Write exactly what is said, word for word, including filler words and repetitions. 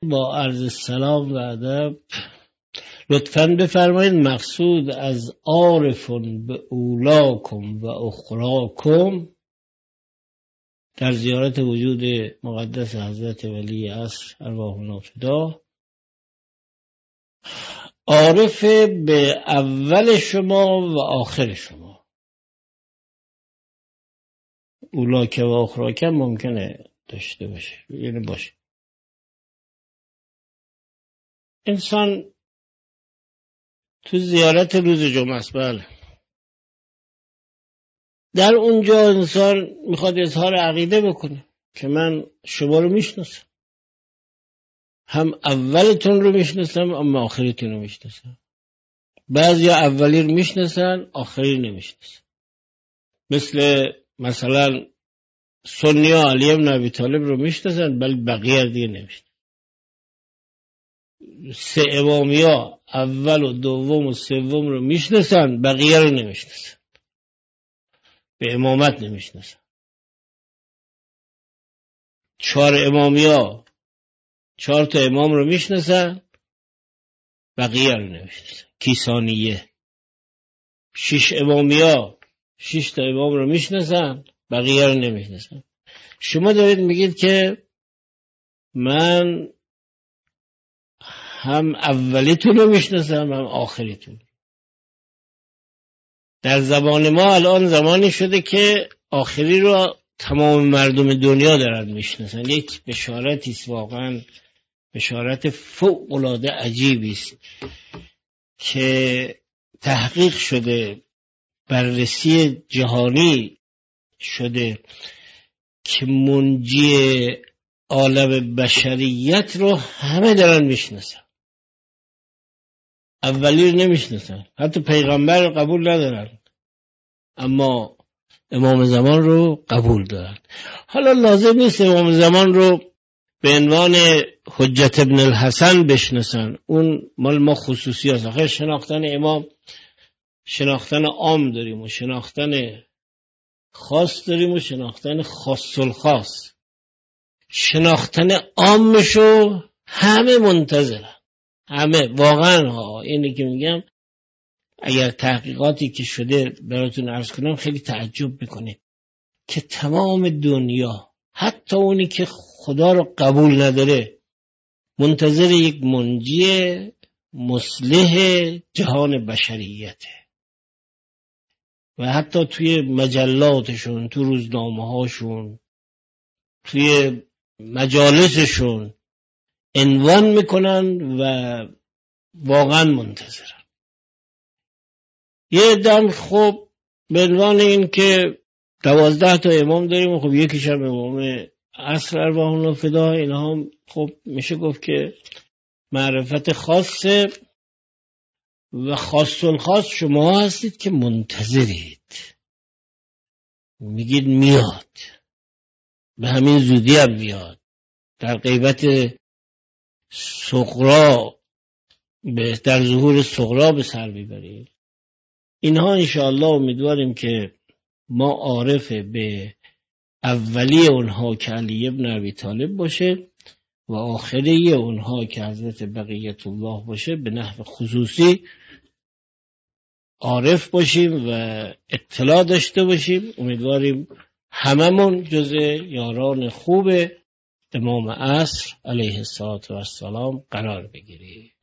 با عرض سلام و ادب لطفاً بفرمایید مقصود از عارفون به اولاکم و اخراکم در زیارت وجود مقدس حضرت ولی عصر ارواحنا فدا، عارف به اول شما و آخر شما. اولاک و اخراکم ممکنه داشته باشه، یعنی باشه انسان تو زیارت روز جمعه است. بله، در اونجا انسان میخواد اظهار عقیده بکنه که من شما رو میشناسم، هم اولتون رو میشناسم اما آخرتون رو میشناسم. بعضی اولی رو میشناسن، آخری نمیشناسن. مثل مثلا سنی ها علی بن ابی طالب رو میشناسن ولی بقیه دیگه نمیشناسن. سه امامی ها اول و دوم و سوم رو میشناسن، بقیه رو نمیشناسن، به امامت نمیشناسن. چهار امامی ها چهار تا امام رو میشناسن، بقیه رو نمیشناسن. کیسانیه. شش امامی ها شش تا امام رو میشناسن، بقیه رو نمیشناسن. شما دارید میگید که من هم اولیتون رو میشناسم هم آخریتون. در زبان ما الان زمانی شده که آخری رو تمام مردم دنیا دارن میشناسن. یک بشارتی است، واقعا بشارت فوق العاده عجیبی است که تحقیق شده، بررسی جهانی شده که منجی عالم بشریت رو همه دارن میشناسن. اولی رو نمیشناسن، حتی پیغمبر رو قبول ندارن اما امام زمان رو قبول دارن. حالا لازم نیست امام زمان رو به عنوان حجت ابن الحسن بشناسن، اون مال ما خصوصی هست. آخه شناختن امام شناختن عام داریم و شناختن خاص داریم و شناختن خاص الخاص. شناختن عامشو همه منتظرن، همه. واقعا ها اینی که میگم اگر تحقیقاتی که شده براتون عرض کنم خیلی تعجب میکنه که تمام دنیا، حتی اونی که خدا رو قبول نداره، منتظر یک منجی مصلح جهان بشریته. و حتی توی مجلاتشون، تو روزنامه هاشون، توی مجالسشون عنوان میکنن و واقعا منتظرن. یه دم خب به عنوان این که دوازده تا امام داریم، خب یکیش هم امام عصر ارواحنا فدا، اینها هم خب میشه گفت که معرفت خاصه و خاص الخاص شما هستید که منتظرید، میگید میاد، به همین زودی هم میاد. در غیبت صغرا در ظهور صغرا به سر میبرید. اینها انشاءالله امیدواریم که ما عارف به اولی اونها که علی بن ابی طالب باشه و آخری اونها که حضرت بقیت الله باشه به نحو خصوصی عارف باشیم و اطلاع داشته باشیم. امیدواریم هممون جز یاران خوب امام عصر علیه السلام قرار بگیریم.